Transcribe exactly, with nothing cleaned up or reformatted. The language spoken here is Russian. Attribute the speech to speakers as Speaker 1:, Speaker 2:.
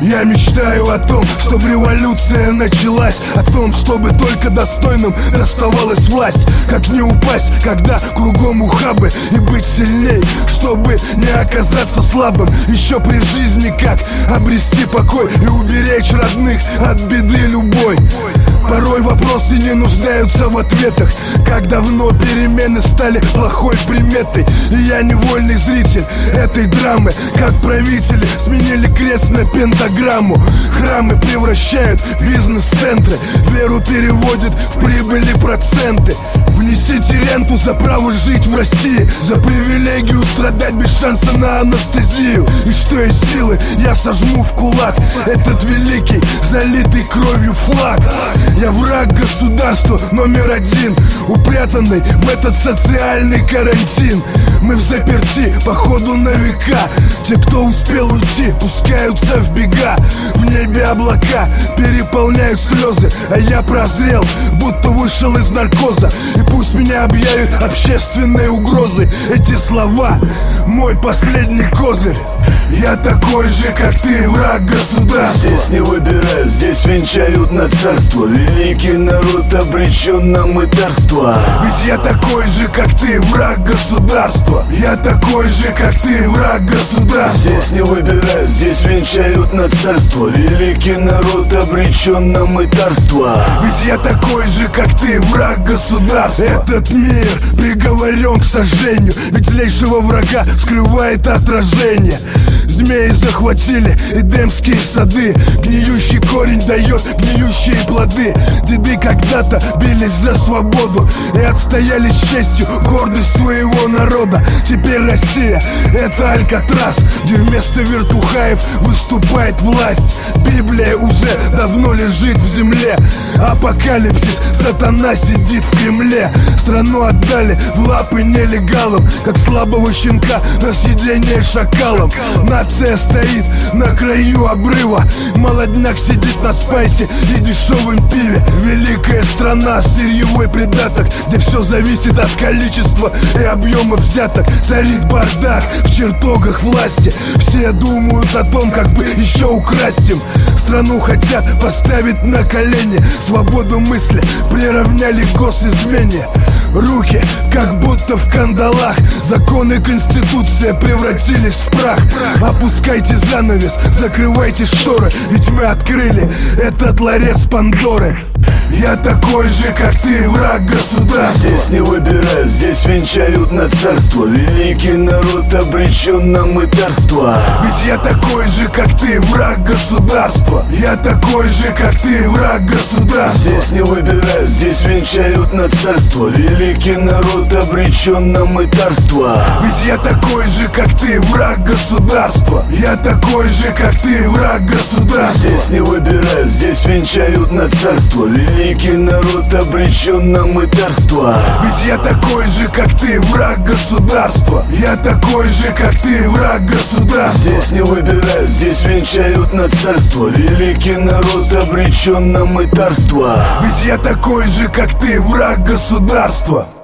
Speaker 1: Я мечтаю о том, чтобы революция началась, о том, чтобы только достойным доставалась власть. Как не упасть, когда кругом ухабы, и быть сильней, чтобы не оказаться слабым. Еще при жизни как обрести покой и уберечь родных от беды любой. Порой вопросы не нуждаются в ответах. Как давно перемены стали плохой приметой. И я невольный зритель этой драмы. Как правители сменили крест на пентаграмму. Храмы превращают в бизнес-центры. Веру переводят в прибыли проценты. Внесите ренту за право жить в России, за привилегию страдать без шанса на анестезию. И что из силы я сожму в кулак этот великий, залитый кровью флаг. Я враг государства номер один, упрятанный в этот социальный карантин. Мы в заперти, походу на века. Те, кто успел уйти, пускаются в бега. В небе облака переполняют слезы, а я прозрел, будто вышел из наркоза. И пусть меня объявят общественной угрозой, эти слова — мой последний козырь. Я такой же, как ты, враг государства.
Speaker 2: Здесь не выбирают, здесь венчают на царство. Великий народ обречен на мытарство.
Speaker 1: Ведь я такой же, как ты, враг государства. Я такой же, как ты, враг государства.
Speaker 2: Здесь не выбирают, здесь венчают на царство. Великий народ обречен на мытарство.
Speaker 1: Ведь я такой же, как ты, враг государства. Этот мир приговорен к сожжению, ведь злейшего врага скрывает отражение. Змеи захватили эдемские сады, гниющий корень дает гниющие плоды. Деды когда-то бились за свободу и отстояли с честью гордость своего народа. Теперь Россия — это Алькатрас, где вместо вертухаев выступает власть. Библия уже давно лежит в земле, апокалипсис, сатана сидит в Кремле. Страну отдали в лапы нелегалам, как слабого щенка на съедение шакалам. Нация стоит на краю обрыва, молодняк сидит на спайсе и дешевом пиве. Великая страна, сырьевой придаток, где все зависит от количества и объема взяток. Царит бардак в чертогах власти, все думают о том, как бы еще украсть им. Страну хотят поставить на колени, свободу мысли приравняли к госизмене. Руки как будто в кандалах, законы, конституция превратились в прах. Опускайте занавес, закрывайте шторы, ведь мы открыли этот ларец Пандоры. Я такой же, как ты, враг государства.
Speaker 2: Здесь не выбирают, здесь венчают на царство. Великий народ обречен на мытарство.
Speaker 1: Ведь я такой же, как ты, враг государства. Я такой же, как ты, враг государства.
Speaker 2: Здесь не выбирают, здесь венчают на царство. Великий народ обречен на мытарство.
Speaker 1: Ведь я такой же, как ты, враг государства. Я такой же, как ты, враг государства.
Speaker 2: Здесь не выбирают, здесь венчают на царство. Великий народ обречен на мытарство.
Speaker 1: Ведь я такой же, как ты, враг государства. Я такой же, как ты, враг государства.
Speaker 2: Здесь не выбирают, здесь венчают на царство. Великий народ обречен на мытарство.
Speaker 1: Ведь я такой же, как ты, враг государства.